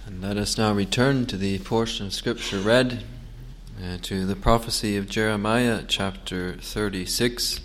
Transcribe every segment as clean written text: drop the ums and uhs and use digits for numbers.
And let us now return to the portion of Scripture read, to the prophecy of Jeremiah, chapter 36.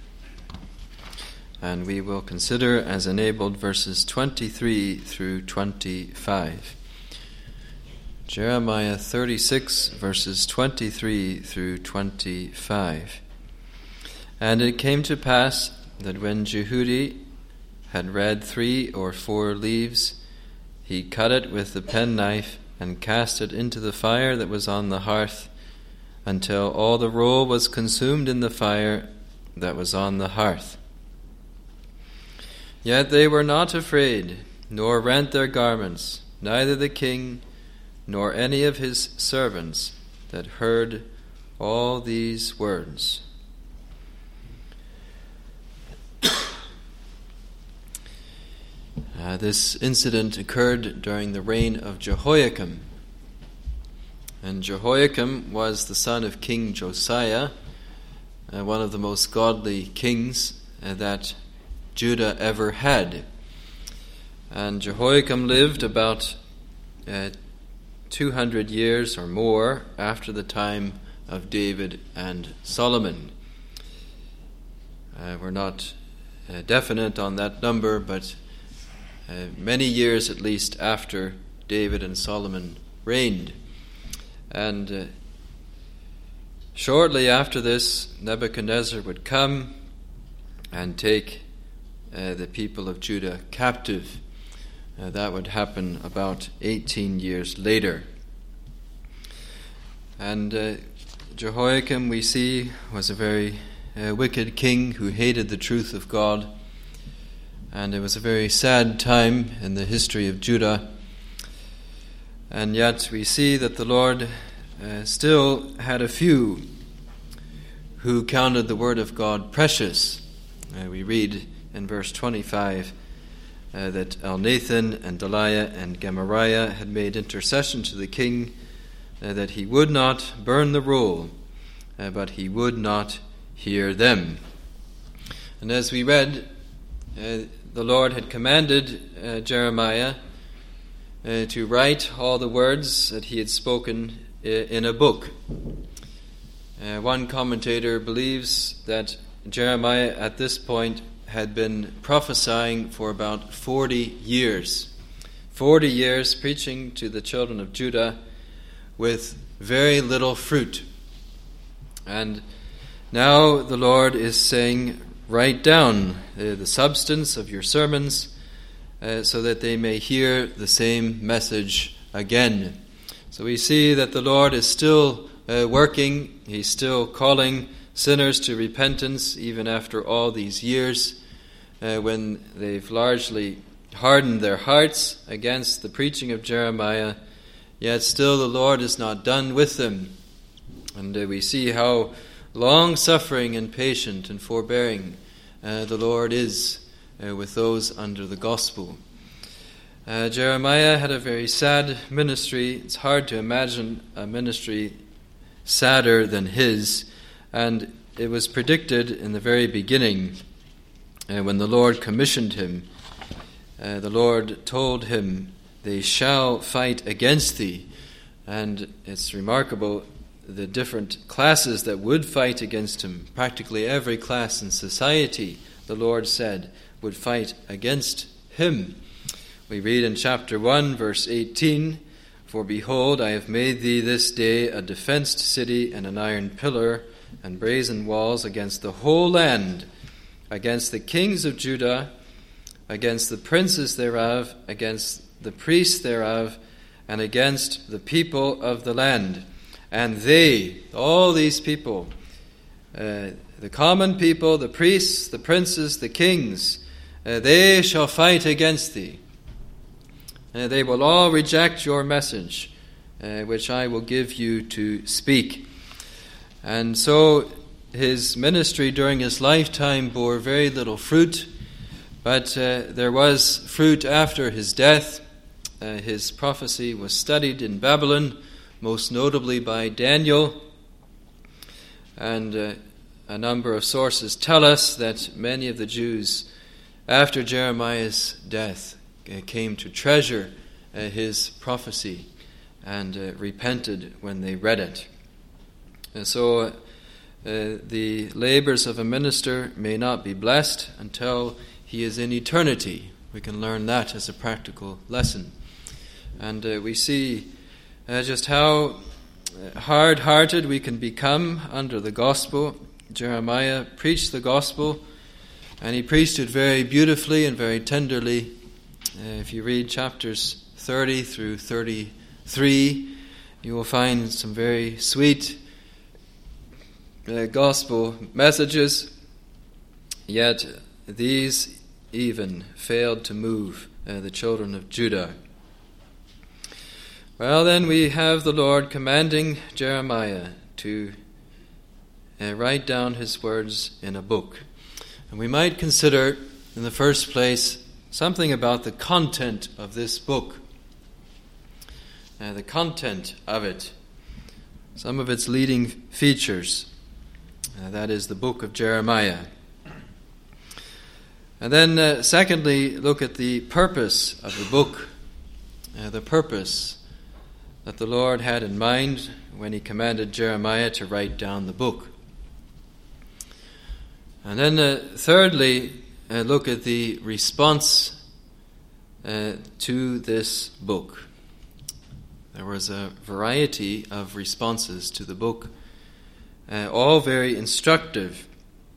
And we will consider as enabled verses 23 through 25. Jeremiah 36, verses 23 through 25. And it came to pass that when Jehudi had read 3 or 4 leaves, he cut it with the penknife and cast it into the fire that was on the hearth, until all the roll was consumed in the fire that was on the hearth. Yet they were not afraid, nor rent their garments, neither the king nor any of his servants that heard all these words. This incident occurred during the reign of Jehoiakim. And Jehoiakim was the son of King Josiah, one of the most godly kings that Judah ever had. And Jehoiakim lived about 200 years or more after the time of David and Solomon. We're not definite on that number, but many years at least after David and Solomon reigned. And shortly after this, Nebuchadnezzar would come and take the people of Judah captive. That would happen about 18 years later. And Jehoiakim, we see, was a very wicked king who hated the truth of God. And it was a very sad time in the history of Judah. And yet we see that the Lord still had a few who counted the word of God precious. We read in verse 25 that Elnathan and Delaiah and Gemariah had made intercession to the king that he would not burn the roll, but he would not hear them. And as we read, the Lord had commanded Jeremiah to write all the words that he had spoken in a book. One commentator believes that Jeremiah at this point had been prophesying for about 40 years. 40 years preaching to the children of Judah with very little fruit. And now the Lord is saying, write down the substance of your sermons so that they may hear the same message again. So we see that the Lord is still working. He's still calling sinners to repentance even after all these years when they've largely hardened their hearts against the preaching of Jeremiah. Yet still the Lord is not done with them. And we see how long-suffering and patient and forbearing the Lord is with those under the gospel. Jeremiah had a very sad ministry. It's hard to imagine a ministry sadder than his. And it was predicted in the very beginning when the Lord commissioned him. The Lord told him, they shall fight against thee. And it's remarkable the different classes that would fight against him. Practically every class in society, the Lord said, would fight against him. We read in chapter 1, verse 18, for behold, I have made thee this day a defenced city and an iron pillar and brazen walls against the whole land, against the kings of Judah, against the princes thereof, against the priests thereof, and against the people of the land. And they, all these people, the common people, the priests, the princes, the kings, they shall fight against thee. They will all reject your message, which I will give you to speak. And so his ministry during his lifetime bore very little fruit, but there was fruit after his death. His prophecy was studied in Babylon, most notably by Daniel. And a number of sources tell us that many of the Jews, after Jeremiah's death, came to treasure his prophecy and repented when they read it. So the labors of a minister may not be blessed until he is in eternity. We can learn that as a practical lesson. And we see just how hard-hearted we can become under the gospel. Jeremiah preached the gospel, and he preached it very beautifully and very tenderly. If you read chapters 30 through 33, you will find some very sweet gospel messages, yet these even failed to move the children of Judah. Well, then we have the Lord commanding Jeremiah to write down his words in a book. And we might consider, in the first place, something about the content of this book. The content of it. Some of its leading features. That is the book of Jeremiah. And then, secondly, look at the purpose of the book. The purpose that the Lord had in mind when he commanded Jeremiah to write down the book. And then, thirdly, look at the response to this book. There was a variety of responses to the book, all very instructive.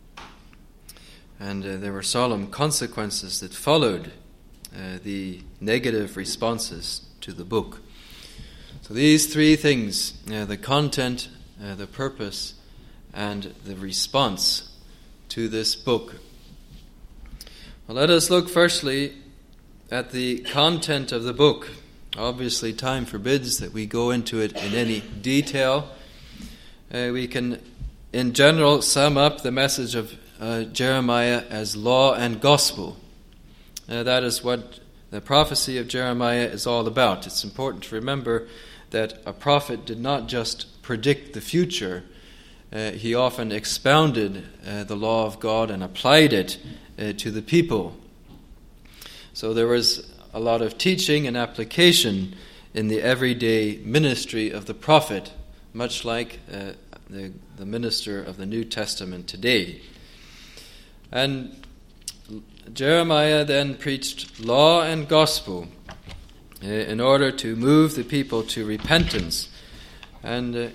And there were solemn consequences that followed the negative responses to the book. So these three things, the content, the purpose, and the response to this book. Well, let us look firstly at the content of the book. Obviously, time forbids that we go into it in any detail. We can, in general, sum up the message of Jeremiah as law and gospel. That is what the prophecy of Jeremiah is all about. It's important to remember that a prophet did not just predict the future. He often expounded the law of God and applied it to the people. So there was a lot of teaching and application in the everyday ministry of the prophet, much like the minister of the New Testament today. And Jeremiah then preached law and gospel in order to move the people to repentance. And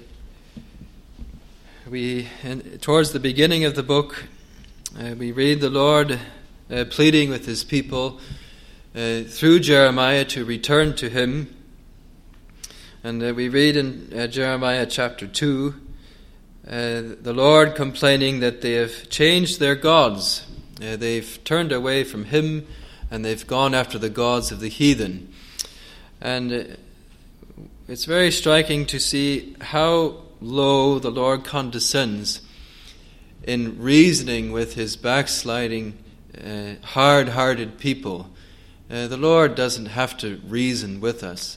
towards the beginning of the book, we read the Lord pleading with his people through Jeremiah to return to him. And we read in Jeremiah chapter 2, the Lord complaining that they have changed their gods. They've turned away from him and they've gone after the gods of the heathen. And it's very striking to see how low the Lord condescends in reasoning with his backsliding, hard-hearted people. The Lord doesn't have to reason with us.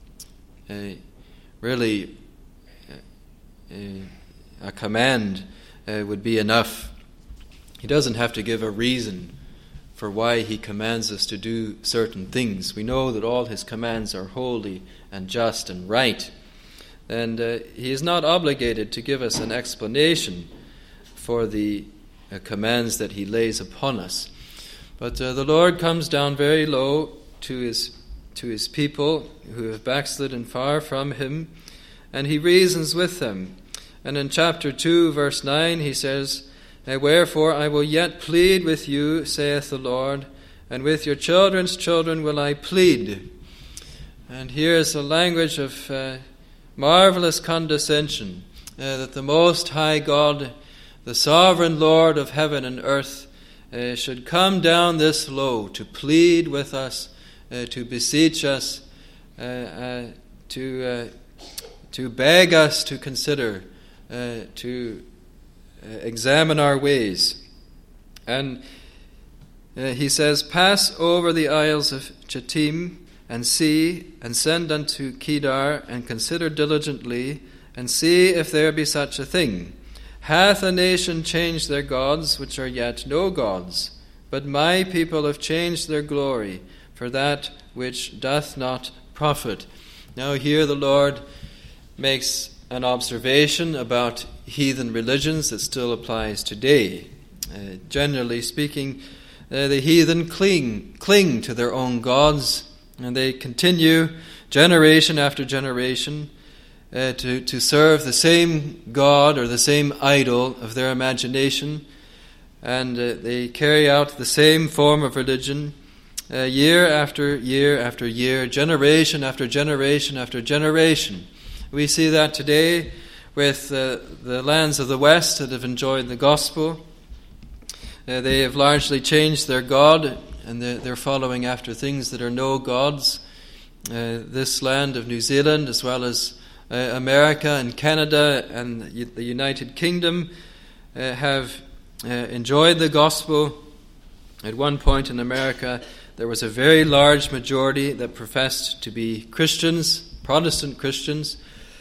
Really, a command would be enough. He doesn't have to give a reason for why he commands us to do certain things. We know that all his commands are holy and just and right. And he is not obligated to give us an explanation for the commands that he lays upon us. But the Lord comes down very low to his people who have backslidden far from him, and he reasons with them. And in chapter 2, verse 9, he says, "Wherefore I will yet plead with you, saith the Lord, and with your children's children will I plead." And here is a language of marvelous condescension, that the Most High God, the sovereign Lord of heaven and earth, should come down this low to plead with us, to beseech us, to beg us to consider, to examine our ways. And he says, "Pass over the isles of Chittim, and see, and send unto Kedar, and consider diligently, and see if there be such a thing. Hath a nation changed their gods, which are yet no gods? But my people have changed their glory for that which doth not prophet. Now here the Lord makes an observation about heathen religions that still applies today. Generally speaking, the heathen cling to their own gods, and they continue generation after generation to serve the same god or the same idol of their imagination, and they carry out the same form of religion year after year after year, generation after generation after generation. We see that today with the lands of the West that have enjoyed the gospel. They have largely changed their God, and they're following after things that are no gods. This land of New Zealand, as well as America and Canada and the United Kingdom, have enjoyed the gospel. At one point in America, there was a very large majority that professed to be Christians, Protestant Christians.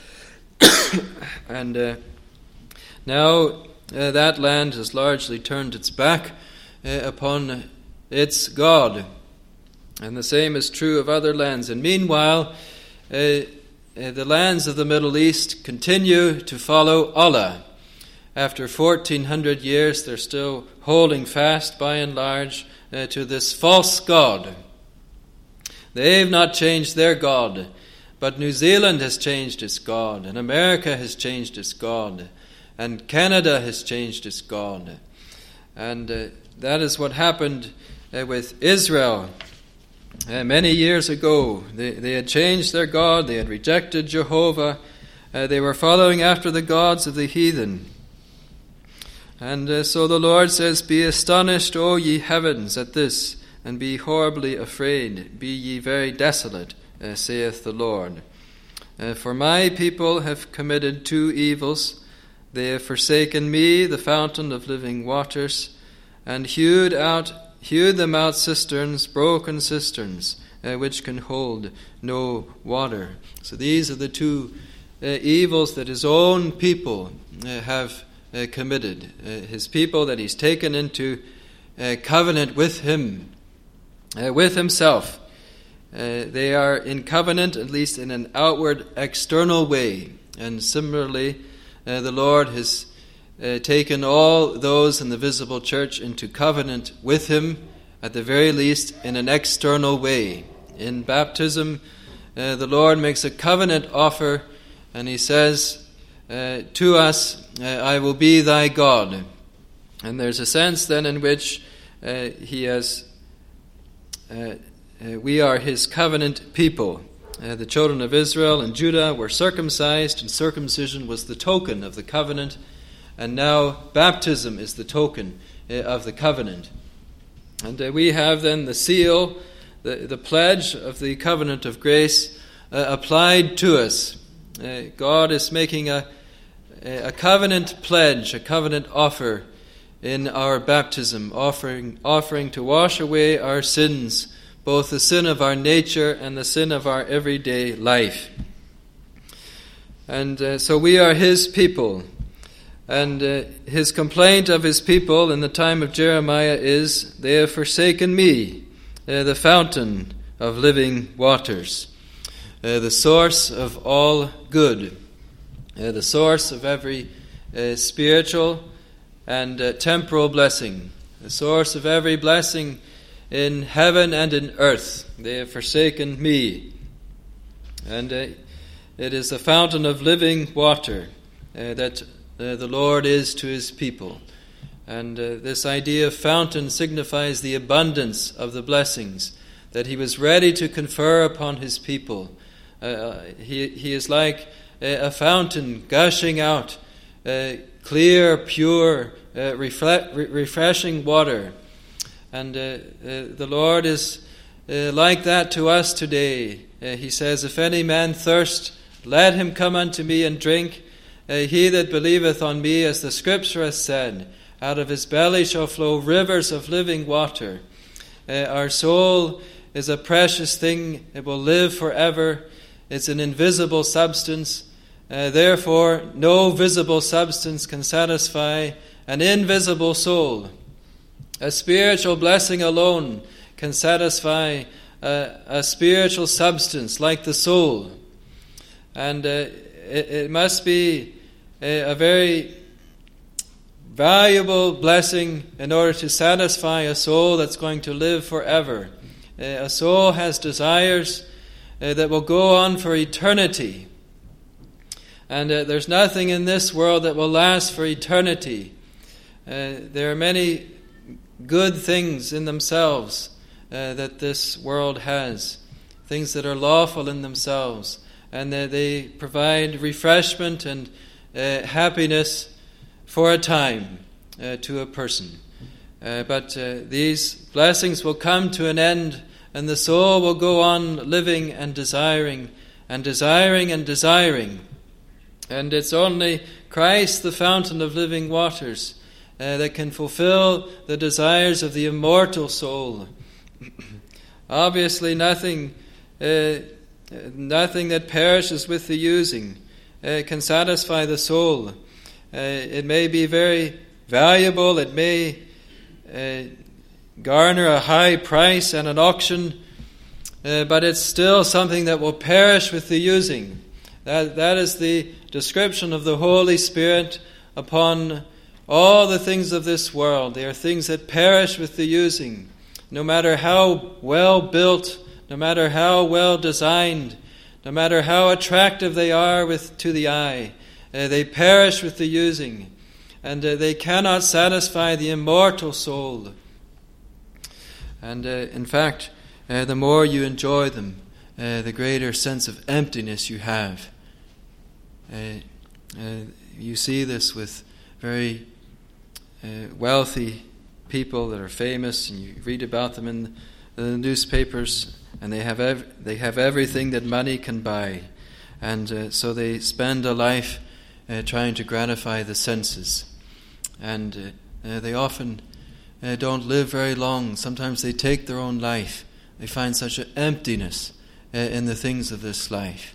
And now that land has largely turned its back upon its God. And the same is true of other lands. And meanwhile, the lands of the Middle East continue to follow Allah. After 1400 years, they're still holding fast, by and large, to this false god. They've not changed their God, but New Zealand has changed its God, and America has changed its God, and Canada has changed its God. And that is what happened with Israel. Many years ago, they had changed their God, they had rejected Jehovah, they were following after the gods of the heathen. And so the Lord says, "Be astonished, O ye heavens, at this, and be horribly afraid. Be ye very desolate, saith the Lord. For my people have committed two evils. They have forsaken me, the fountain of living waters, and hewed them out cisterns, broken cisterns, which can hold no water." So these are the two evils that his own people have committed. His people that he's taken into covenant with him, with himself. They are in covenant, at least in an outward, external way. And similarly, the Lord has taken all those in the visible church into covenant with him, at the very least in an external way. In baptism, the Lord makes a covenant offer, and he says to us, "I will be thy God." And there's a sense then in which we are his covenant people. The children of Israel and Judah were circumcised, and circumcision was the token of the covenant. And now baptism is the token of the covenant. And we have then the seal, the pledge of the covenant of grace applied to us. God is making a covenant pledge, a covenant offer in our baptism, offering to wash away our sins, both the sin of our nature and the sin of our everyday life. And so we are his people. And his complaint of his people in the time of Jeremiah is, "They have forsaken me, the fountain of living waters," the source of all good, the source of every spiritual and temporal blessing, the source of every blessing in heaven and in earth. They have forsaken me. And it is the fountain of living water that the Lord is to his people. And this idea of fountain signifies the abundance of the blessings that he was ready to confer upon his people. He is like a fountain gushing out clear, pure, refreshing water. And the Lord is like that to us today. He says, "If any man thirst, let him come unto me and drink. He that believeth on me, as the Scripture hath said, out of his belly shall flow rivers of living water." Our soul is a precious thing. It will live forever. It's an invisible substance. Therefore, no visible substance can satisfy an invisible soul. A spiritual blessing alone can satisfy a spiritual substance like the soul. And it must be a very valuable blessing in order to satisfy a soul that's going to live forever. A soul has desires that will go on for eternity. And there's nothing in this world that will last for eternity. There are many good things in themselves that this world has, things that are lawful in themselves, and they provide refreshment and happiness for a time to a person. But these blessings will come to an end, and the soul will go on living and desiring and desiring and desiring. And it's only Christ, the fountain of living waters, that can fulfill the desires of the immortal soul. Obviously, nothing that perishes with the using can satisfy the soul. It may be very valuable. It may garner a high price at an auction, but it's still something that will perish with the using. That is the description of the Holy Spirit upon all the things of this world. They are things that perish with the using. No matter how well built, no matter how well designed, no matter how attractive they are to the eye, they perish with the using, and they cannot satisfy the immortal soul. And in fact, the more you enjoy them, the greater sense of emptiness you have. You see this with very wealthy people that are famous, and you read about them in the newspapers, and they have everything that money can buy, and so they spend a life trying to gratify the senses, and they often don't live very long. Sometimes they take their own life. They find such an emptiness in the things of this life.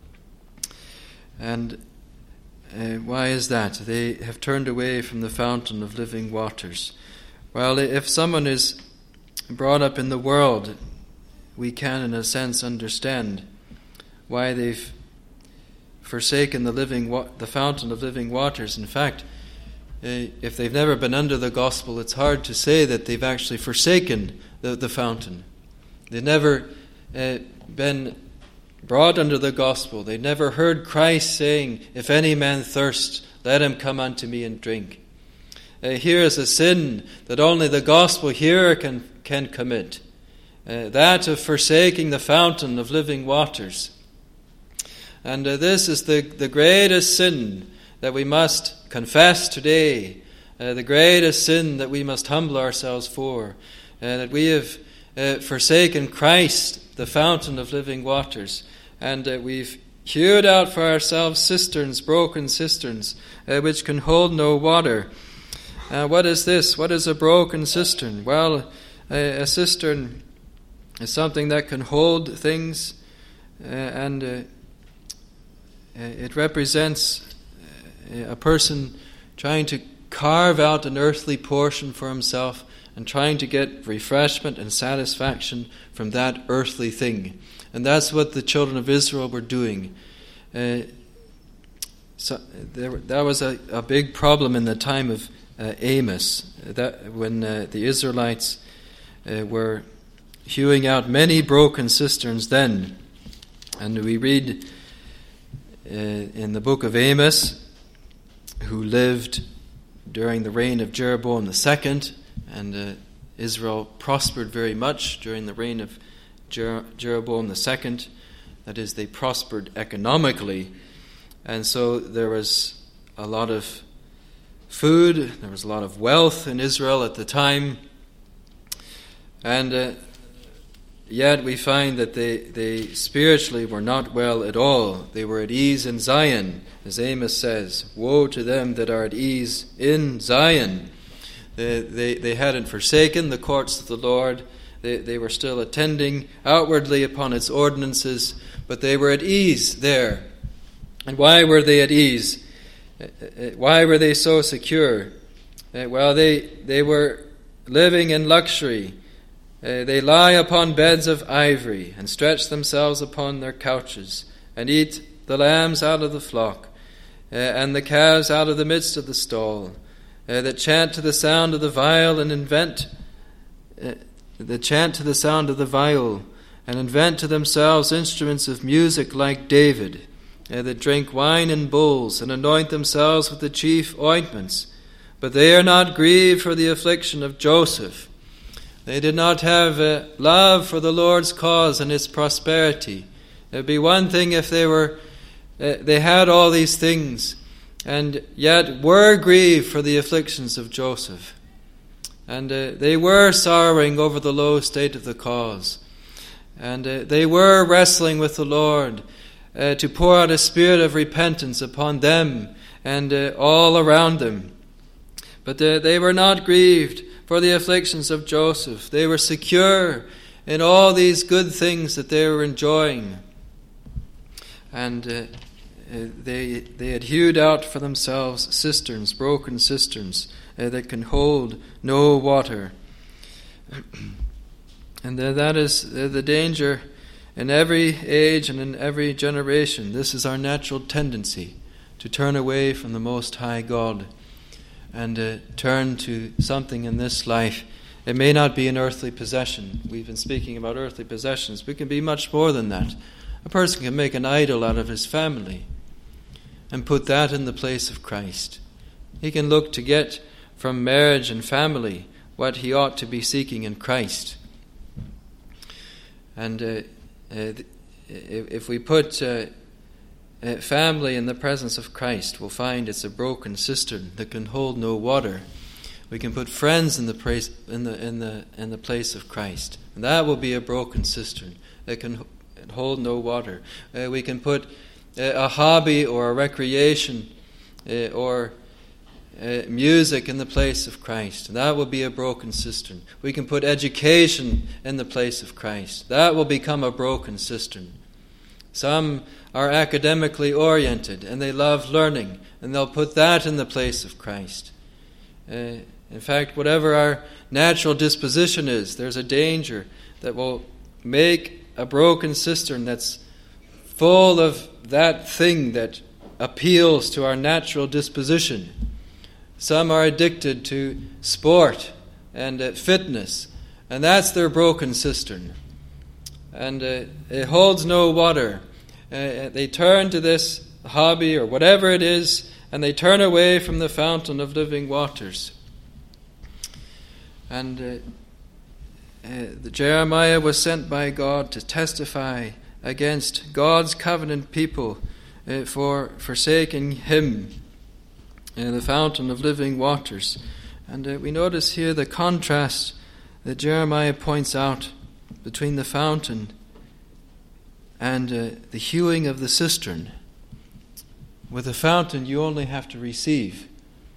And why is that? They have turned away from the fountain of living waters. Well, if someone is brought up in the world, we can, in a sense, understand why they've forsaken the fountain of living waters. In fact, if they've never been under the gospel, it's hard to say that they've actually forsaken the fountain. They've never been brought under the gospel. They've never heard Christ saying, "If any man thirst, let him come unto me and drink." Here is a sin that only the gospel hearer can commit, that of forsaking the fountain of living waters. And this is the greatest sin that we must confess today, the greatest sin that we must humble ourselves for, that we have forsaken Christ, the fountain of living waters, and we've hewed out for ourselves cisterns, broken cisterns, which can hold no water. What is this? What is a broken cistern? Well, a cistern is something that can hold things, and it represents a person trying to carve out an earthly portion for himself and trying to get refreshment and satisfaction from that earthly thing. And that's what the children of Israel were doing. So that was a big problem in the time of Amos, that when the Israelites were hewing out many broken cisterns then. And we read in the book of Amos, who lived during the reign of Jeroboam II, and Israel prospered very much during the reign of Jeroboam II. That is, they prospered economically, and so there was a lot of food, there was a lot of wealth in Israel at the time, and yet we find that they spiritually were not well at all. They were at ease in Zion, as Amos says, "Woe to them that are at ease in Zion." They hadn't forsaken the courts of the Lord. They were still attending outwardly upon its ordinances, but they were at ease there. And why were they at ease? Why were they so secure? Well, they were living in luxury. They lie upon beds of ivory, and stretch themselves upon their couches, and eat the lambs out of the flock, and the calves out of the midst of the stall, that chant to the sound of the viol, and invent to themselves instruments of music like David, that drink wine in bowls, and anoint themselves with the chief ointments. But they are not grieved for the affliction of Joseph. They did not have love for the Lord's cause and its prosperity. It would be one thing if they had all these things, and yet were grieved for the afflictions of Joseph. And they were sorrowing over the low state of the cause. And they were wrestling with the Lord to pour out a spirit of repentance upon them and all around them. But they were not grieved for the afflictions of Joseph. They were secure in all these good things that they were enjoying. And they had hewed out for themselves cisterns, broken cisterns, that can hold no water. And that is the danger in every age and in every generation. This is our natural tendency, to turn away from the Most High God and turn to something in this life. It may not be an earthly possession. We've been speaking about earthly possessions. We can be much more than that. A person can make an idol out of his family and put that in the place of Christ. He can look to get from marriage and family what he ought to be seeking in Christ. And if we put family in the presence of Christ, we'll find it's a broken cistern that can hold no water. We can put friends in the place of Christ, and that will be a broken cistern that can hold no water. We can put a hobby or a recreation or music in the place of Christ, and that will be a broken cistern. We can put education in the place of Christ. That will become a broken cistern. Some are academically oriented and they love learning, and they'll put that in the place of Christ. In fact, whatever our natural disposition is, there's a danger that will make a broken cistern that's full of that thing that appeals to our natural disposition. Some are addicted to sport and fitness, and that's their broken cistern. And it holds no water. They turn to this hobby or whatever it is, and they turn away from the fountain of living waters. And Jeremiah was sent by God to testify against God's covenant people for forsaking Him, the fountain of living waters. And we notice here the contrast that Jeremiah points out between the fountain and the hewing of the cistern. With the fountain, you only have to receive.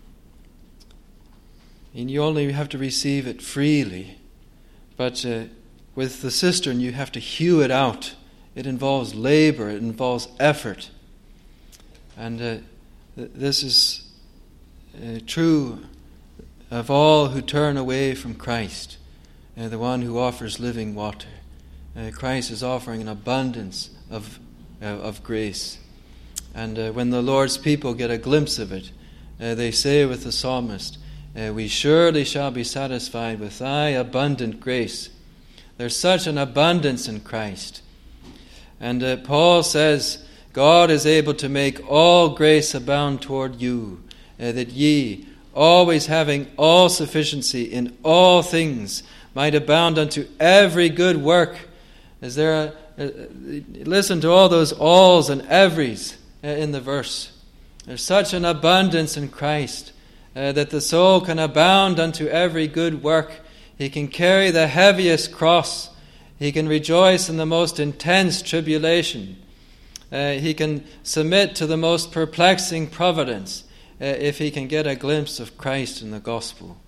And you only have to receive it freely. But with the cistern, you have to hew it out. It involves labor. It involves effort. And this is true of all who turn away from Christ, the one who offers living water. Christ is offering an abundance of grace. And when the Lord's people get a glimpse of it, they say with the psalmist, "We surely shall be satisfied with thy abundant grace." There's such an abundance in Christ. And Paul says, God is able to make all grace abound toward you, that ye, always having all sufficiency in all things, might abound unto every good work. Is there listen to all those alls and everys in the verse. There's such an abundance in Christ that the soul can abound unto every good work. He can carry the heaviest cross. He can rejoice in the most intense tribulation. He can submit to the most perplexing providence if he can get a glimpse of Christ in the gospel.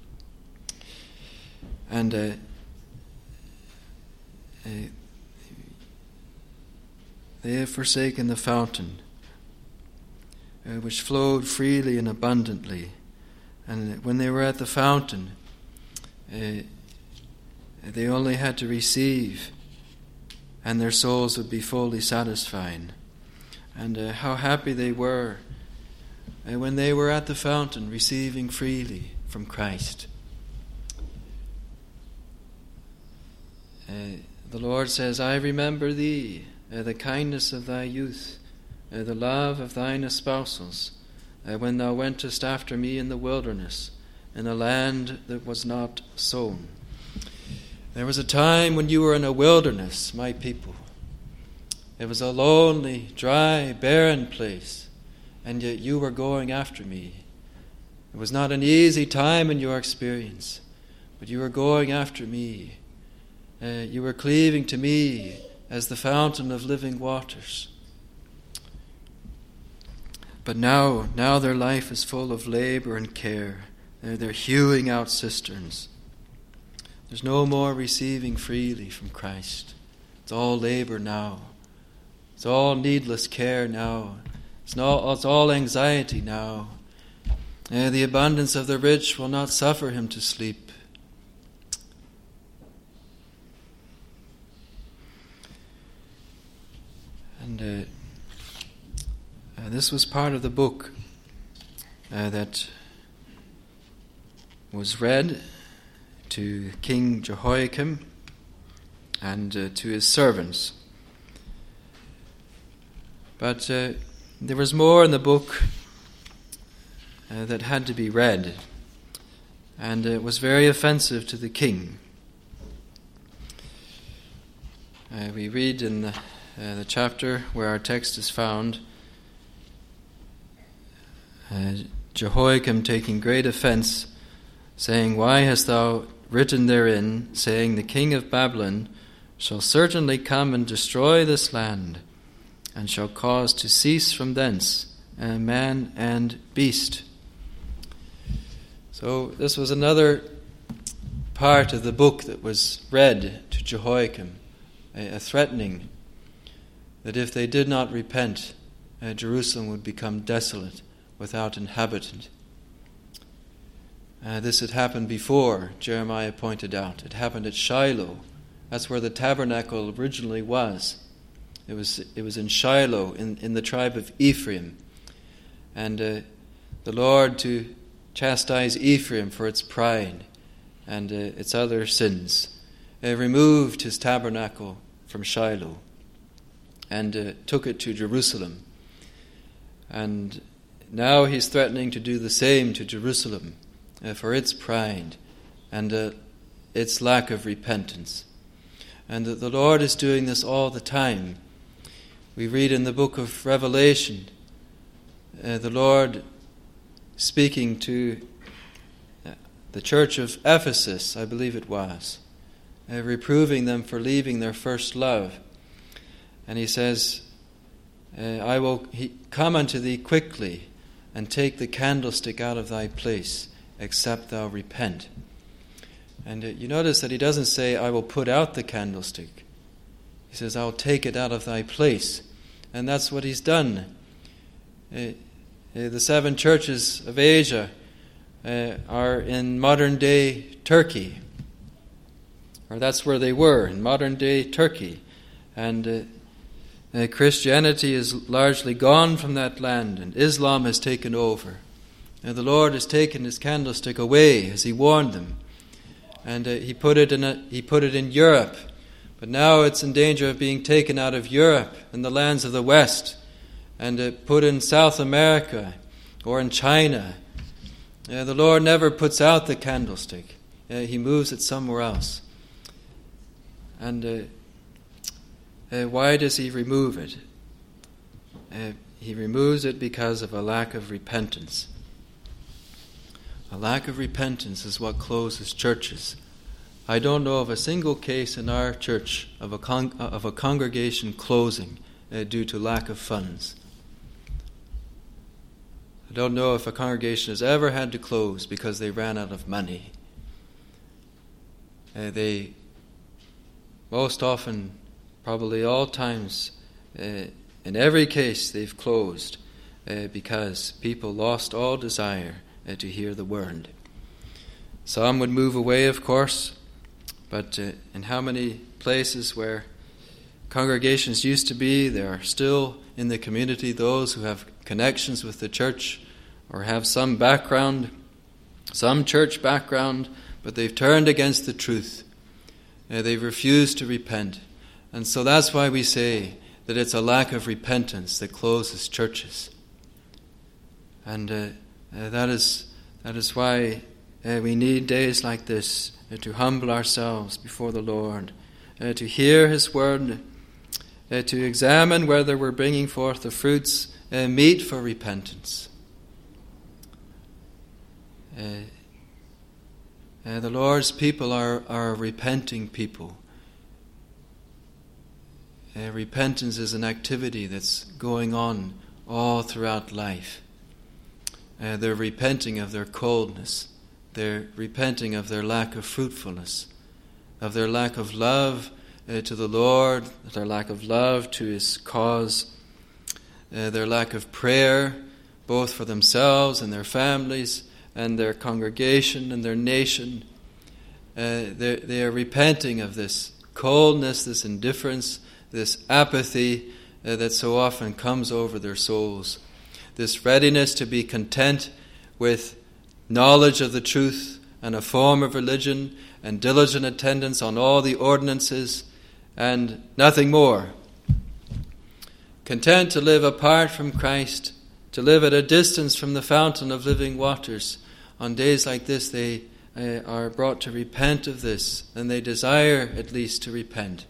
And they have forsaken the fountain which flowed freely and abundantly. And when they were at the fountain, They only had to receive, and their souls would be fully satisfied. And how happy they were when they were at the fountain receiving freely from Christ. The Lord says, I remember thee, the kindness of thy youth, the love of thine espousals, when thou wentest after me in the wilderness, in a land that was not sown. There was a time when you were in a wilderness, my people. It was a lonely, dry, barren place, and yet you were going after me. It was not an easy time in your experience, but you were going after me. You were cleaving to me as the fountain of living waters. But now their life is full of labor and care. They're hewing out cisterns. There's no more receiving freely from Christ. It's all labor now. It's all needless care now. It's all anxiety now. The abundance of the rich will not suffer him to sleep. And this was part of the book that was read to King Jehoiakim and to his servants. But there was more in the book that had to be read, and it was very offensive to the king. We read in the chapter where our text is found, Jehoiakim taking great offense, saying, Why hast thou written therein, saying, The king of Babylon shall certainly come and destroy this land, and shall cause to cease from thence man and beast. So this was another part of the book that was read to Jehoiakim, a threatening that if they did not repent, Jerusalem would become desolate, without inhabitant. This had happened before, Jeremiah pointed out. It happened at Shiloh. That's where the tabernacle originally was. It was in Shiloh, in the tribe of Ephraim. And the Lord, to chastise Ephraim for its pride and its other sins, removed his tabernacle from Shiloh and took it to Jerusalem. And now he's threatening to do the same to Jerusalem for its pride and its lack of repentance. And the Lord is doing this all the time. We read in the book of Revelation, the Lord speaking to the church of Ephesus, I believe it was, reproving them for leaving their first love. And he says, I will come unto thee quickly, and take the candlestick out of thy place, except thou repent. And you notice that he doesn't say, I will put out the candlestick. He says, I'll take it out of thy place. And that's what he's done. The 7 churches of Asia are in modern-day Turkey. Or that's where they were, in modern-day Turkey. And Christianity is largely gone from that land, and Islam has taken over. And the Lord has taken his candlestick away, as he warned them. And he put it in Europe. But now it's in danger of being taken out of Europe and the lands of the West and put in South America or in China. The Lord never puts out the candlestick. He moves it somewhere else. And why does he remove it? He removes it because of a lack of repentance. A lack of repentance is what closes churches. I don't know of a single case in our church of a congregation closing due to lack of funds. I don't know if a congregation has ever had to close because they ran out of money. They most often, probably all times, in every case they've closed because people lost all desire to hear the word. Some would move away, of course, But in how many places where congregations used to be, there are still in the community those who have connections with the church or have some background, some church background, but they've turned against the truth. They've refused to repent. And so that's why we say that it's a lack of repentance that closes churches. And that is why we need days like this to humble ourselves before the Lord, to hear His word, to examine whether we're bringing forth the fruits meet for repentance. The Lord's people are a repenting people. Repentance is an activity that's going on all throughout life. They're repenting of their coldness. They're repenting of their lack of fruitfulness, of their lack of love to the Lord, their lack of love to His cause, their lack of prayer, both for themselves and their families and their congregation and their nation. They are repenting of this coldness, this indifference, this apathy that so often comes over their souls. This readiness to be content with knowledge of the truth and a form of religion and diligent attendance on all the ordinances and nothing more. Content to live apart from Christ, to live at a distance from the fountain of living waters. On days like this, they are brought to repent of this, and they desire at least to repent.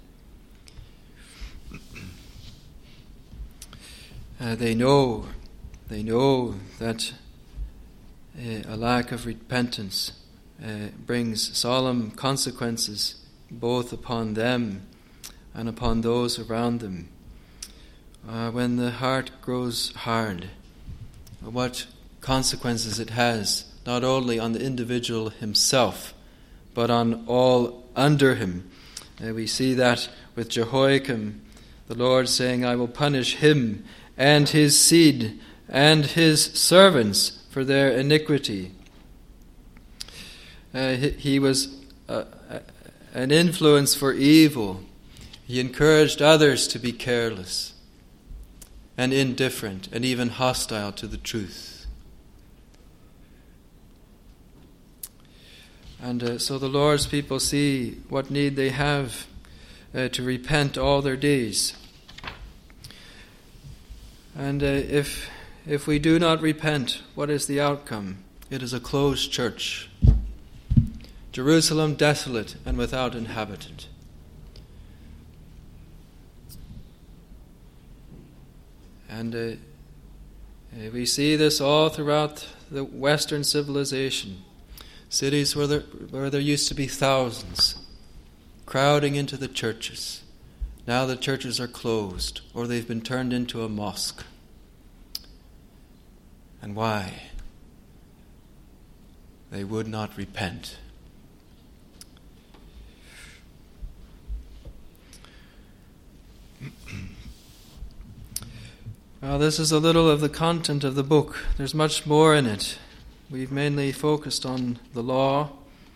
They know that a lack of repentance brings solemn consequences both upon them and upon those around them. When the heart grows hard, what consequences it has, not only on the individual himself, but on all under him. We see that with Jehoiakim, the Lord saying, I will punish him and his seed and his servants for their iniquity. He was an influence for evil. He encouraged others to be careless and indifferent and even hostile to the truth. And so the Lord's people see what need they have to repent all their days. And if we do not repent, what is the outcome? It is a closed church. Jerusalem desolate and without inhabitant. And we see this all throughout the Western civilization. Cities where there used to be thousands crowding into the churches. Now the churches are closed, or they've been turned into a mosque. And why? They would not repent. Well, this is a little of the content of the book. There's much more in it. We've mainly focused on the law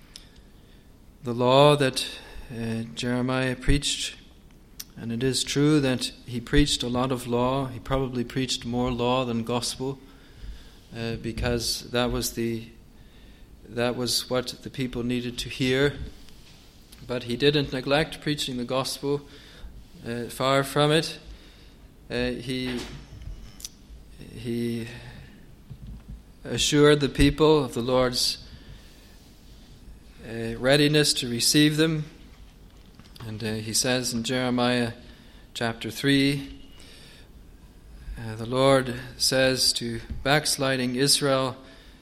that Jeremiah preached. And it is true that he preached a lot of law. He probably preached more law than gospel, because that was what the people needed to hear. But he didn't neglect preaching the gospel. Far from it. He assured the people of the Lord's readiness to receive them. And he says in Jeremiah chapter 3, the Lord says to backsliding Israel,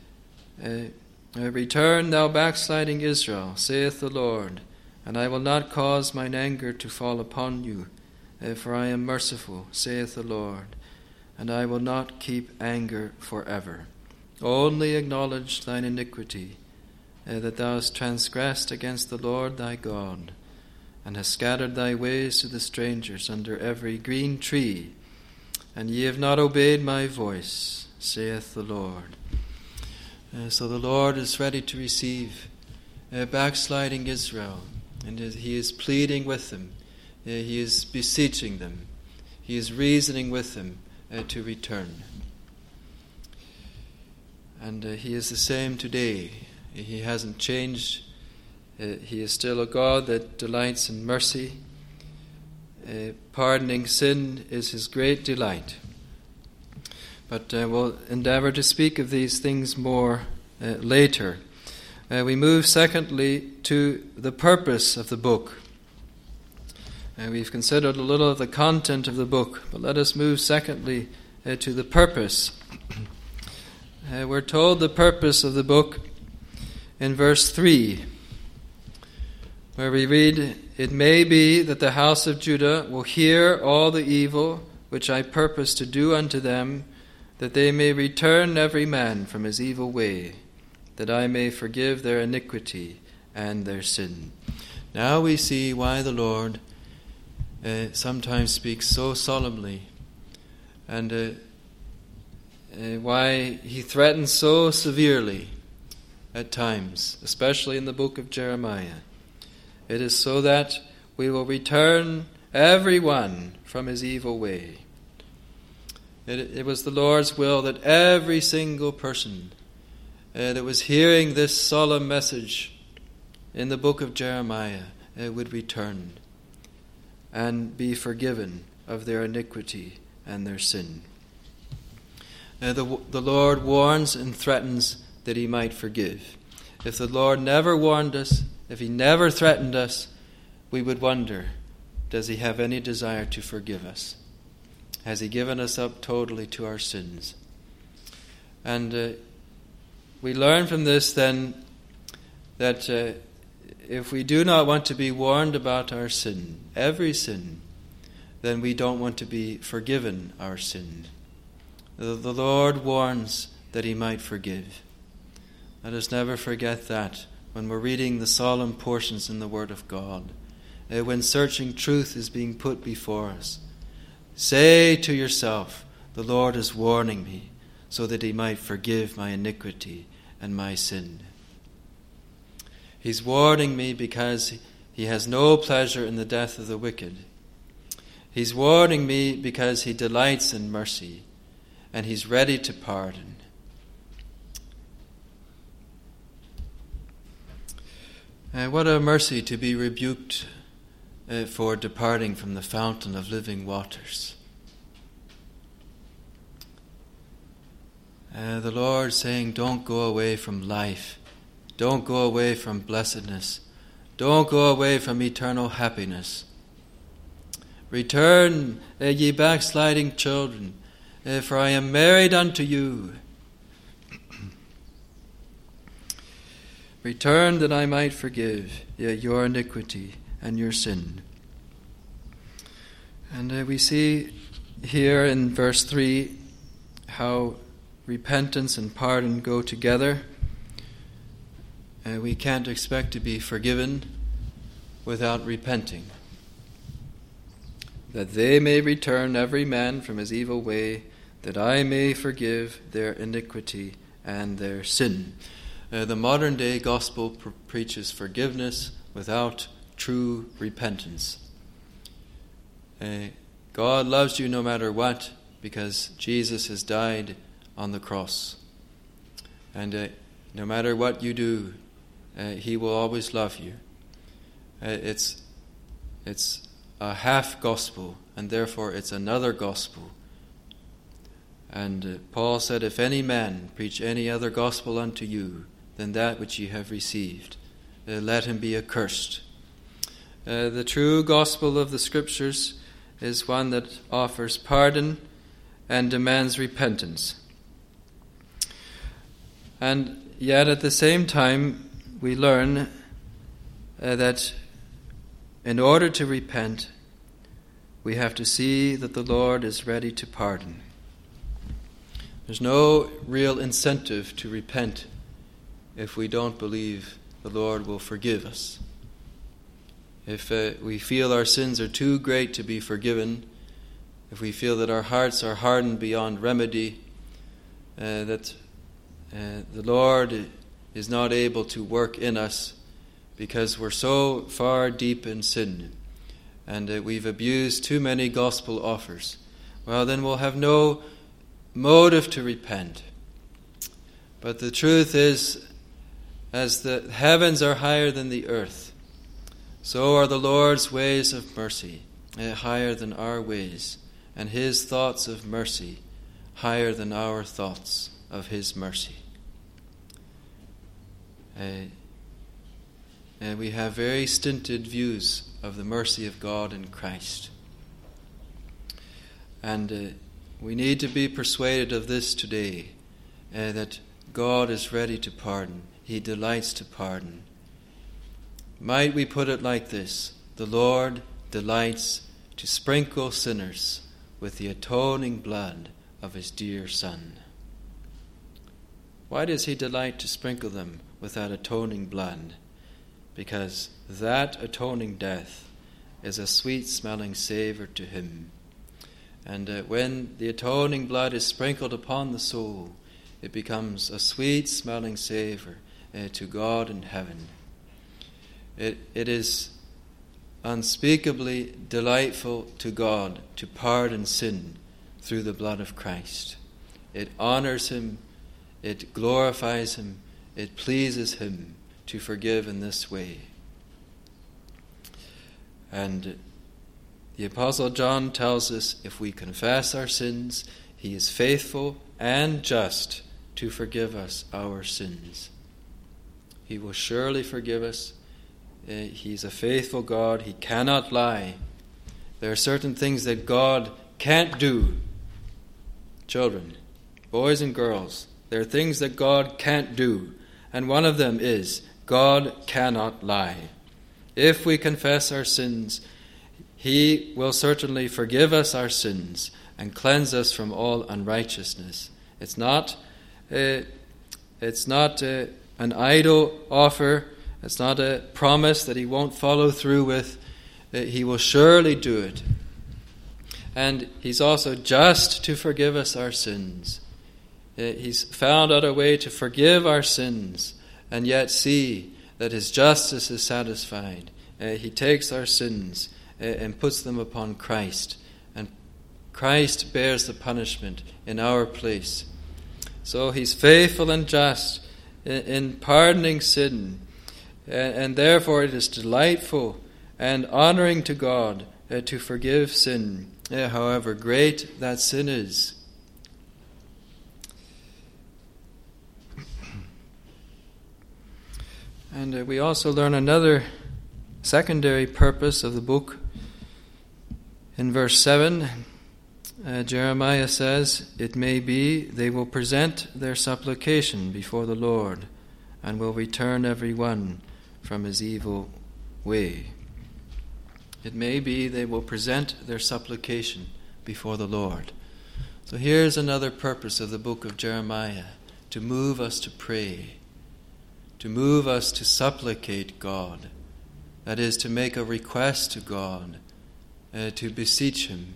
Return, thou backsliding Israel, saith the Lord, and I will not cause mine anger to fall upon you, for I am merciful, saith the Lord, and I will not keep anger forever. Only acknowledge thine iniquity, that thou hast transgressed against the Lord thy God, and hast scattered thy ways to the strangers under every green tree, and ye have not obeyed my voice, saith the Lord. So the Lord is ready to receive backsliding Israel, And he is pleading with them. He is beseeching them. He is reasoning with them to return. And he is the same today. He hasn't changed. He is still a God that delights in mercy. Pardoning sin is his great delight. But we'll endeavor to speak of these things more later. We move secondly to the purpose of the book. We've considered a little of the content of the book, but let us move secondly to the purpose. We're told the purpose of the book in verse 3, where we read, "It may be that the house of Judah will hear all the evil which I purpose to do unto them, that they may return every man from his evil way, that I may forgive their iniquity and their sin." Now we see why the Lord sometimes speaks so solemnly, and why he threatens so severely at times, especially in the book of Jeremiah. It is so that we will return every one from his evil way. It was the Lord's will that every single person that was hearing this solemn message in the book of Jeremiah would return and be forgiven of their iniquity and their sin. The Lord warns and threatens that he might forgive. If the Lord never warned us, if he never threatened us, we would wonder, does he have any desire to forgive us? Has he given us up totally to our sins? And we learn from this then that if we do not want to be warned about our sin, every sin, then we don't want to be forgiven our sin. The Lord warns that he might forgive. Let us never forget that when we're reading the solemn portions in the Word of God, when searching truth is being put before us. Say to yourself, the Lord is warning me so that he might forgive my iniquity and my sin. He's warning me because he has no pleasure in the death of the wicked. He's warning me because he delights in mercy and he's ready to pardon. What a mercy to be rebuked for departing from the fountain of living waters. The Lord saying, don't go away from life. Don't go away from blessedness. Don't go away from eternal happiness. Return, ye backsliding children, for I am married unto you. Return that I might forgive your iniquity and your sin. And we see here in verse 3 how repentance and pardon go together. We can't expect to be forgiven without repenting. That they may return every man from his evil way, that I may forgive their iniquity and their sin. The modern day gospel preaches forgiveness without true repentance. God loves you no matter what, because Jesus has died on the cross. And no matter what you do, he will always love you. It's a half gospel, and therefore it's another gospel. And Paul said, if any man preach any other gospel unto you than that which ye have received, let him be accursed. The true gospel of the Scriptures is one that offers pardon and demands repentance. And yet at the same time, we learn that in order to repent, we have to see that the Lord is ready to pardon. There's no real incentive to repent if we don't believe the Lord will forgive us. If we feel our sins are too great to be forgiven, if we feel that our hearts are hardened beyond remedy, that the Lord is not able to work in us because we're so far deep in sin and we've abused too many gospel offers, well, then we'll have no motive to repent. But the truth is, as the heavens are higher than the earth, so are the Lord's ways of mercy higher than our ways, and His thoughts of mercy higher than our thoughts of His mercy. We have very stinted views of the mercy of God in Christ. And we need to be persuaded of this today, that God is ready to pardon. He delights to pardon. Might we put it like this: the Lord delights to sprinkle sinners with the atoning blood of His dear Son. Why does He delight to sprinkle them with that atoning blood? Because that atoning death is a sweet-smelling savour to Him. And when the atoning blood is sprinkled upon the soul, it becomes a sweet-smelling savour to God in heaven. It is unspeakably delightful to God to pardon sin through the blood of Christ. It honors Him, it glorifies Him, it pleases Him to forgive in this way. And the Apostle John tells us, if we confess our sins, He is faithful and just to forgive us our sins. He will surely forgive us. He's a faithful God. He cannot lie. There are certain things that God can't do. Children, boys and girls, there are things that God can't do. And one of them is, God cannot lie. If we confess our sins, He will certainly forgive us our sins and cleanse us from all unrighteousness. It's not an idle offer. It's not a promise that He won't follow through with. He will surely do it. And He's also just to forgive us our sins. He's found out a way to forgive our sins and yet see that His justice is satisfied. He takes our sins and puts them upon Christ. And Christ bears the punishment in our place. So He's faithful and just in pardoning sin. And therefore it is delightful and honoring to God to forgive sin, however great that sin is. And we also learn another secondary purpose of the book. In verse 7, Jeremiah says, "It may be they will present their supplication before the Lord, and will return every one from his evil way." It may be they will present their supplication before the Lord. So here's another purpose of the book of Jeremiah: to move us to pray, to move us to supplicate God. That is, to make a request to God, to beseech Him.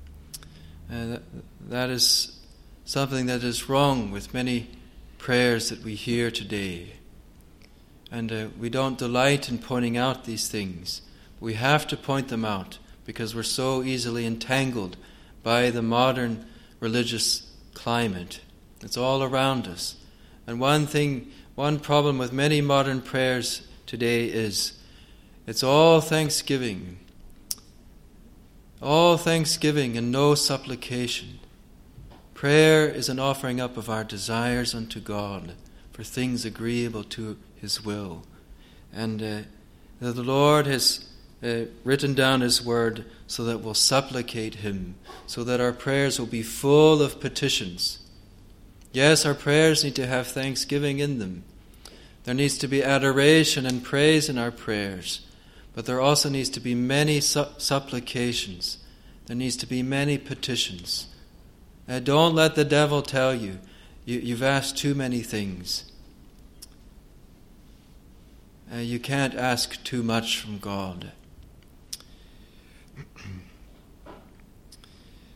That is something that is wrong with many prayers that we hear today. And we don't delight in pointing out these things. We have to point them out because we're so easily entangled by the modern religious climate. It's all around us. And one problem with many modern prayers today is it's all thanksgiving. All thanksgiving and no supplication. Prayer is an offering up of our desires unto God for things agreeable to His will. And the Lord has written down His word so that we'll supplicate Him, so that our prayers will be full of petitions. Yes, our prayers need to have thanksgiving in them. There needs to be adoration and praise in our prayers. But there also needs to be many supplications. There needs to be many petitions. Don't let the devil tell you, you've asked too many things. You can't ask too much from God.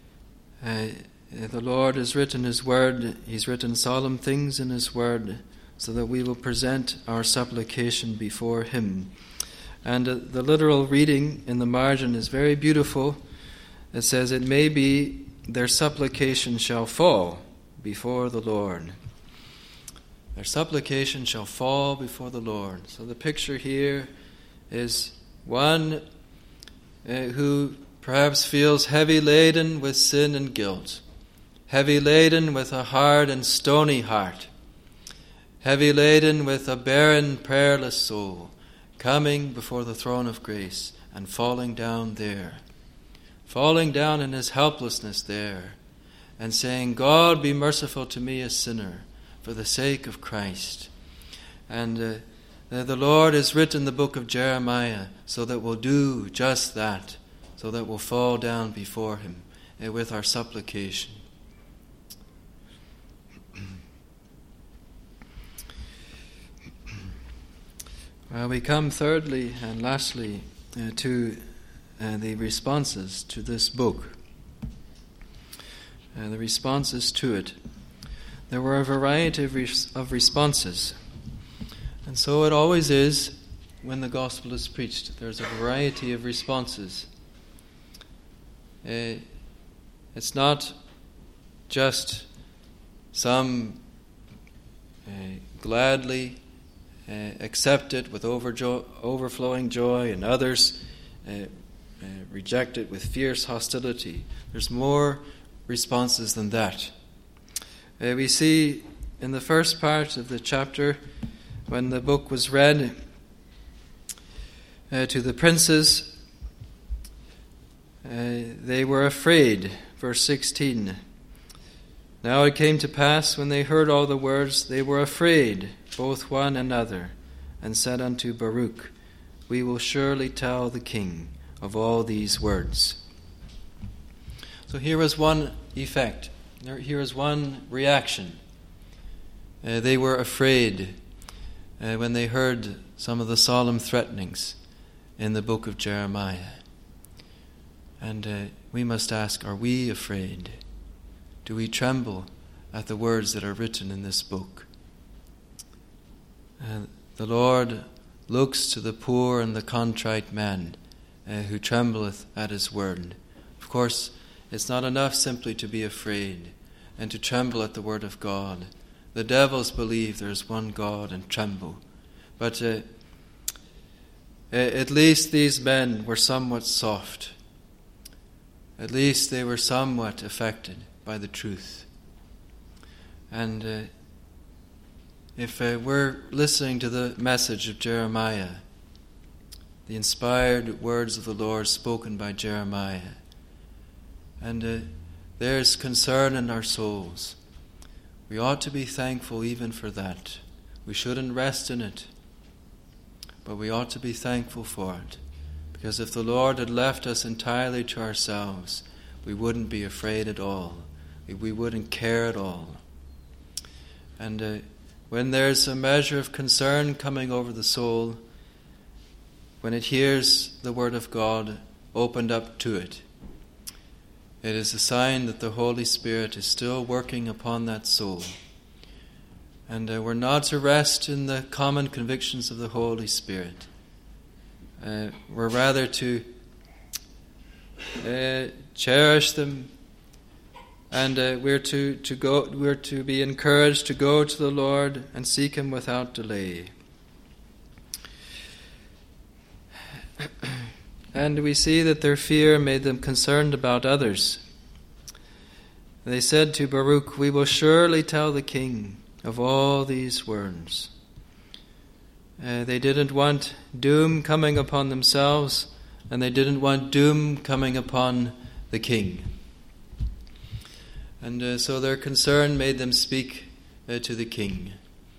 The Lord has written His word. He's written solemn things in His word so that we will present our supplication before him. And the literal reading in the margin is very beautiful. It says, "It may be their supplication shall fall before the Lord." Their supplication shall fall before the Lord. So the picture here is one who perhaps feels heavy laden with sin and guilt, heavy laden with a hard and stony heart, heavy laden with a barren, prayerless soul, coming before the throne of grace and falling down there, falling down in his helplessness there, and saying, "God, be merciful to me, a sinner, for the sake of Christ." And the Lord has written the book of Jeremiah so that we'll do just that, so that we'll fall down before him with our supplication. Well, we come thirdly and lastly to the responses to this book. The responses to it. There were a variety of responses. And so it always is when the gospel is preached. There's a variety of responses. It's not just some gladly accept it with overflowing joy, and others reject it with fierce hostility. There's more responses than that. We see in the first part of the chapter, when the book was read to the princes, they were afraid. Verse 16. "Now it came to pass, when they heard all the words, they were afraid, both one and another, and said unto Baruch, We will surely tell the king of all these words." So here was one effect. Here is one reaction. They were afraid when they heard some of the solemn threatenings in the book of Jeremiah. And we must ask, are we afraid? Do we tremble at the words that are written in this book? The Lord looks to the poor and the contrite man who trembleth at his word. Of course, it's not enough simply to be afraid and to tremble at the word of God. The devils believe there is one God and tremble. But at least these men were somewhat soft. At least they were somewhat affected by the truth. And if we're listening to the message of Jeremiah, the inspired words of the Lord spoken by Jeremiah, and there's concern in our souls, we ought to be thankful even for that. We shouldn't rest in it, but we ought to be thankful for it. Because if the Lord had left us entirely to ourselves, we wouldn't be afraid at all. We wouldn't care at all. And when there's a measure of concern coming over the soul, when it hears the word of God opened up to it, it is a sign that the Holy Spirit is still working upon that soul. And we're not to rest in the common convictions of the Holy Spirit. We're rather to cherish them, and we're to be encouraged to go to the Lord and seek Him without delay. And we see that their fear made them concerned about others. They said to Baruch, "We will surely tell the king of all these words." They didn't want doom coming upon themselves, and they didn't want doom coming upon the king. And so their concern made them speak to the king.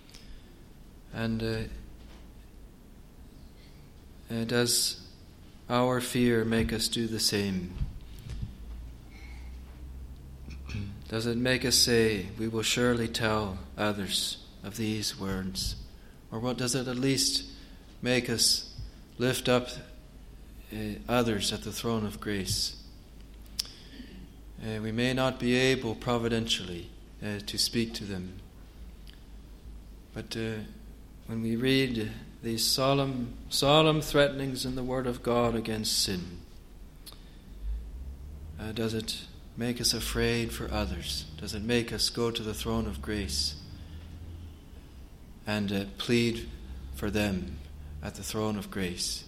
And does our fear make us do the same? Does it make us say, "We will surely tell others of these words"? Or what does it at least make us lift up others at the throne of grace? We may not be able providentially to speak to them, But when we read these solemn threatenings in the Word of God against sin, does it make us afraid for others? Does it make us go to the throne of grace and plead for them at the throne of grace?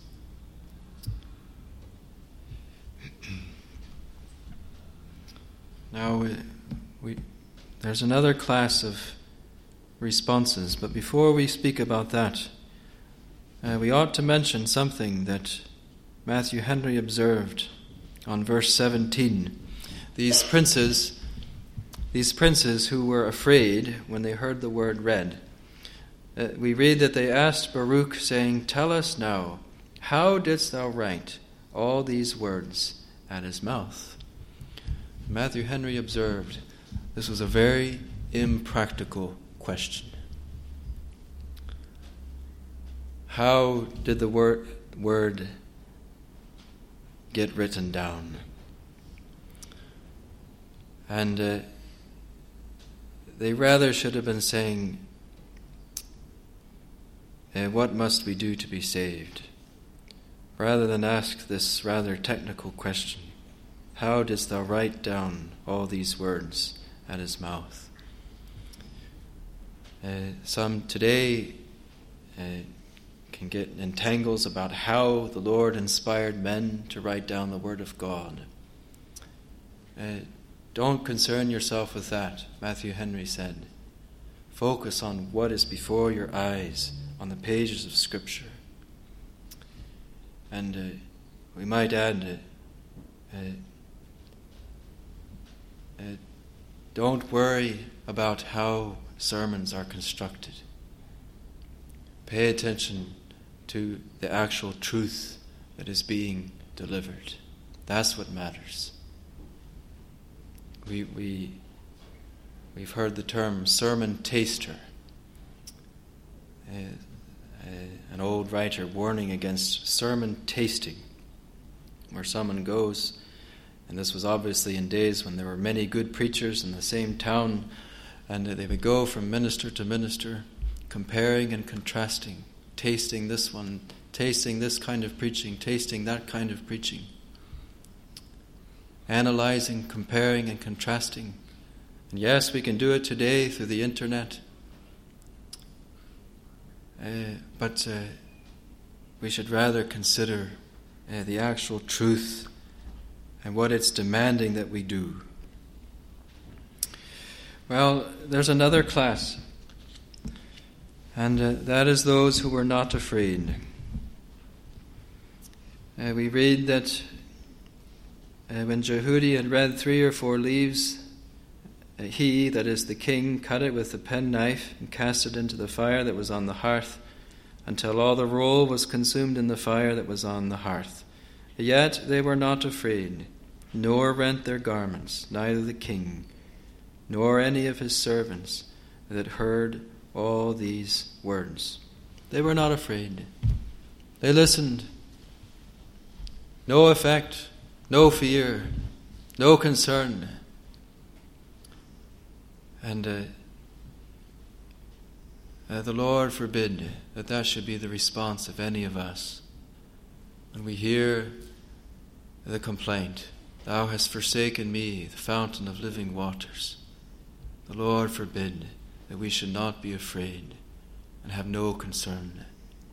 Now, there's another class of responses, but before we speak about that, we ought to mention something that Matthew Henry observed on verse 17. These princes who were afraid when they heard the word read, we read that they asked Baruch, saying, "Tell us now, how didst thou write all these words at his mouth?" Matthew Henry observed this was a very impractical question. How did the word get written down? And they rather should have been saying, what must we do to be saved? Rather than ask this rather technical question, how didst thou write down all these words at his mouth? Some today can get in tangles about how the Lord inspired men to write down the Word of God. Don't concern yourself with that, Matthew Henry said. Focus on what is before your eyes on the pages of Scripture. And we might add, don't worry about how sermons are constructed. Pay attention to the actual truth that is being delivered. That's what matters. We've heard the term sermon taster. An old writer warning against sermon tasting, where someone goes, and this was obviously in days when there were many good preachers in the same town, and they would go from minister to minister, comparing and contrasting, tasting this one, tasting this kind of preaching, tasting that kind of preaching, analyzing, comparing and contrasting. And yes, we can do it today through the internet, but we should rather consider the actual truth and what it's demanding that we do. Well, there's another class, and that is those who were not afraid. We read that when Jehudi had read 3 or 4 leaves, he, that is the king, cut it with the penknife and cast it into the fire that was on the hearth, until all the roll was consumed in the fire that was on the hearth. Yet they were not afraid, nor rent their garments, neither the king, nor any of his servants that heard all these words. They were not afraid. They listened. No effect, no fear, no concern. And the Lord forbid that should be the response of any of us when we hear the complaint, "Thou hast forsaken me, the fountain of living waters." The Lord forbid that we should not be afraid and have no concern.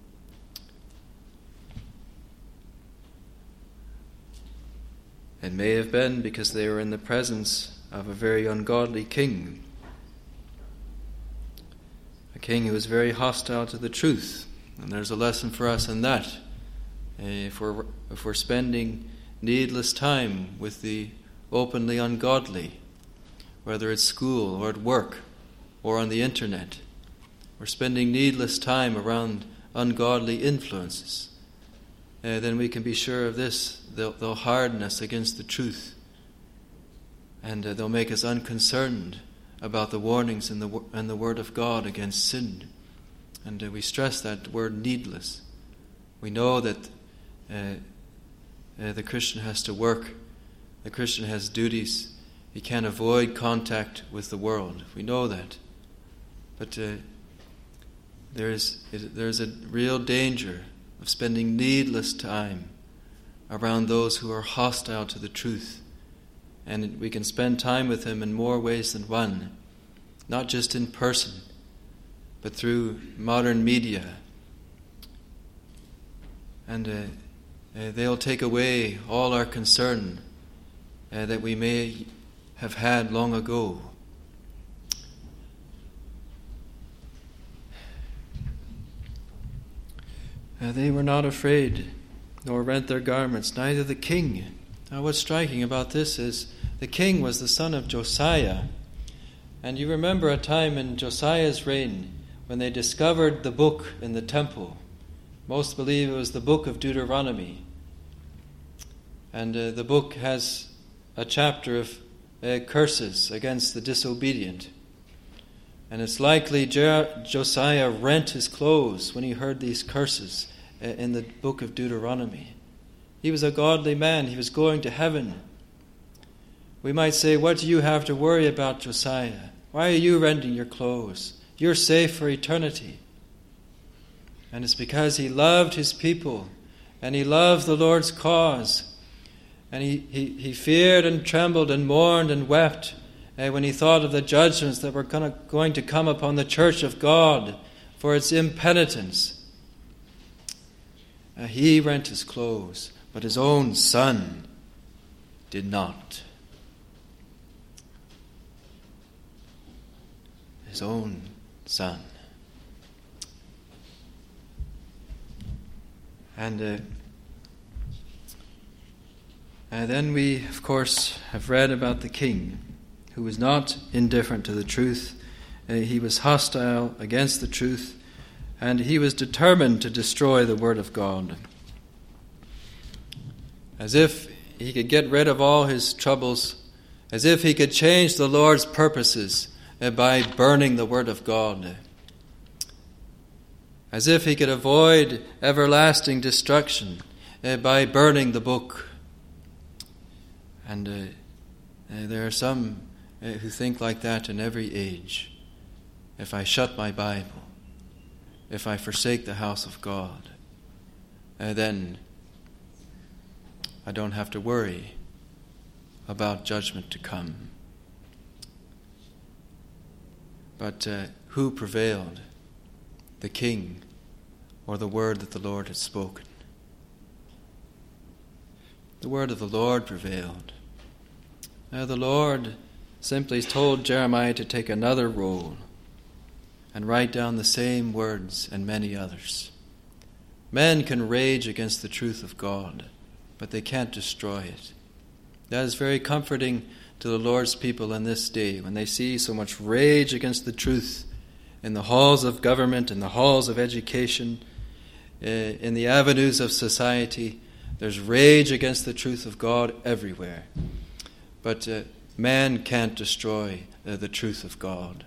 It may have been because they were in the presence of a very ungodly king, a king who was very hostile to the truth. And there's a lesson for us in that. If we're spending needless time with the openly ungodly, whether at school or at work or on the internet, we're spending needless time around ungodly influences, then we can be sure of this: they'll harden us against the truth, and they'll make us unconcerned about the warnings in the Word of God against sin. And we stress that word needless. We know that the Christian has to work. The Christian has duties. He can't avoid contact with the world. We know that. But there's a real danger of spending needless time around those who are hostile to the truth. And we can spend time with them in more ways than one, not just in person, but through modern media. And they'll take away all our concern that we may have had long ago. They were not afraid, nor rent their garments, neither the king. Now what's striking about this is the king was the son of Josiah. And you remember a time in Josiah's reign when they discovered the book in the temple. Most believe it was the book of Deuteronomy. And the book has a chapter of curses against the disobedient. And it's likely Josiah rent his clothes when he heard these curses in the book of Deuteronomy. He was a godly man. He was going to heaven. We might say, what do you have to worry about, Josiah? Why are you rending your clothes? You're safe for eternity. And it's because he loved his people and he loved the Lord's cause. And he feared and trembled and mourned and wept when he thought of the judgments that were going to come upon the church of God for its impenitence. He rent his clothes, but his own son did not. His own son. And then we, of course, have read about the king who was not indifferent to the truth. He was hostile against the truth, and he was determined to destroy the word of God. As if he could get rid of all his troubles, as if he could change the Lord's purposes by burning the word of God. As if he could avoid everlasting destruction by burning the book. And there are some who think like that in every age. If I shut my Bible, if I forsake the house of God, then I don't have to worry about judgment to come. But who prevailed? The king or the word that the Lord had spoken? The word of the Lord prevailed. The Lord simply told Jeremiah to take another roll and write down the same words and many others. Men can rage against the truth of God, but they can't destroy it. That is very comforting to the Lord's people in this day when they see so much rage against the truth in the halls of government, in the halls of education, in the avenues of society. There's rage against the truth of God everywhere. But man can't destroy the truth of God.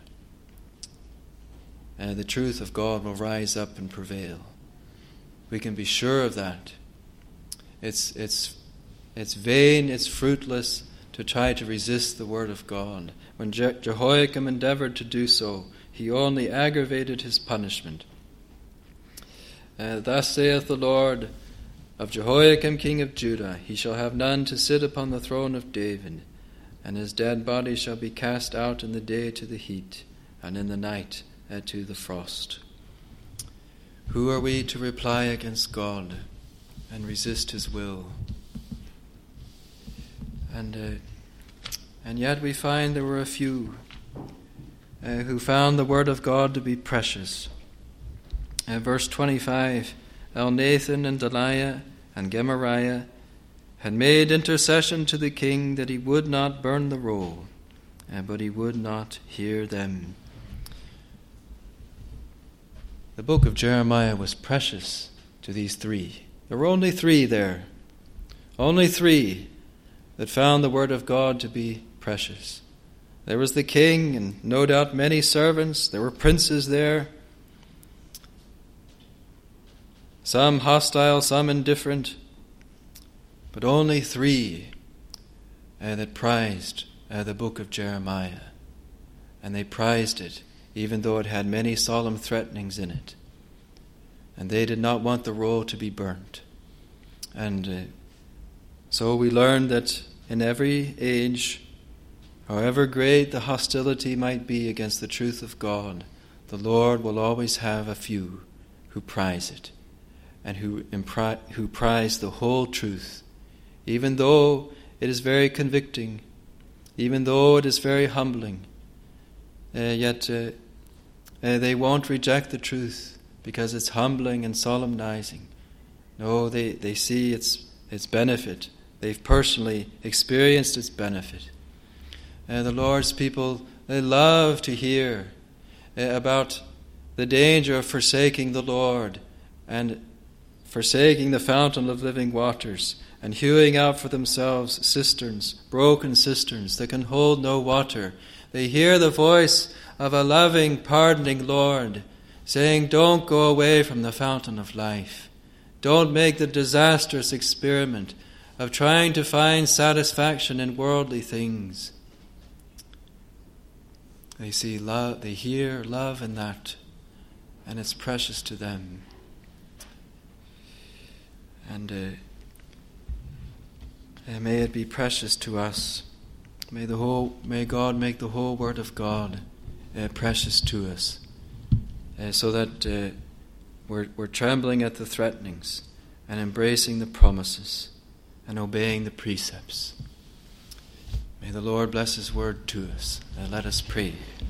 The truth of God will rise up and prevail. We can be sure of that. It's vain, it's fruitless to try to resist the word of God. When Jehoiakim endeavored to do so, he only aggravated his punishment. Thus saith the Lord of Jehoiakim king of Judah, he shall have none to sit upon the throne of David, and his dead body shall be cast out in the day to the heat, and in the night to the frost. Who are we to reply against God and resist his will? And yet we find there were a few who found the word of God to be precious. Verse 25, Elnathan and Delaiah and Gemariah had made intercession to the king that he would not burn the roll, but he would not hear them. The book of Jeremiah was precious to these three. There were only three there. Only three that found the word of God to be precious. There was the king and no doubt many servants. There were princes there. Some hostile, some indifferent. But only three that prized the book of Jeremiah. And they prized it even though it had many solemn threatenings in it. And they did not want the roll to be burnt. And so we learn that in every age, however great the hostility might be against the truth of God, the Lord will always have a few who prize it and who prize the whole truth, even though it is very convicting, even though it is very humbling. Yet they won't reject the truth because it's humbling and solemnizing. No, they see its benefit. They've personally experienced its benefit. The Lord's people, they love to hear about the danger of forsaking the Lord and forsaking the fountain of living waters and hewing out for themselves cisterns, broken cisterns that can hold no water. They hear the voice of a loving, pardoning Lord saying, don't go away from the fountain of life. Don't make the disastrous experiment of trying to find satisfaction in worldly things. They see love, they hear love in that, and it's precious to them. And may it be precious to us. May God make the whole Word of God precious to us, so that we're trembling at the threatenings and embracing the promises and obeying the precepts. May the Lord bless His word to us. Let us pray.